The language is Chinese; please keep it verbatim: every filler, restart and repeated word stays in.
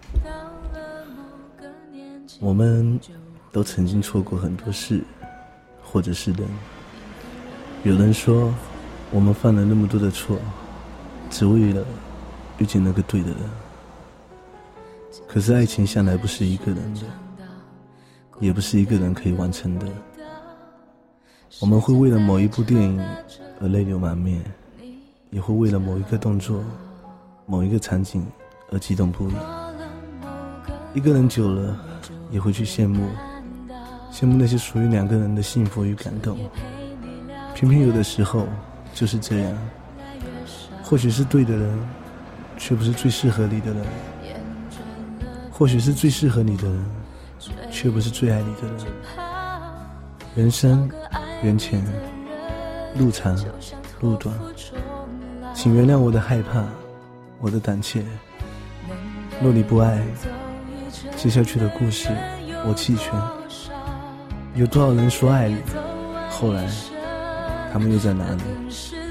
我们都曾经错过很多事，或者是人。有人说，我们犯了那么多的错，只为了遇见那个对的人。可是爱情向来不是一个人的，也不是一个人可以完成的。我们会为了某一部电影而泪流满面，也会为了某一个动作、某一个场景而激动不已。一个人久了，也会去羡慕，羡慕那些属于两个人的幸福与感动。偏偏有的时候就是这样，或许是对的人，却不是最适合你的人；或许是最适合你的人，却不是最爱你的人。人生缘浅，路长路短，请原谅我的害怕，我的胆怯。若你不爱，接下去的故事我弃权。有多少人说爱你，后来他们又在哪里？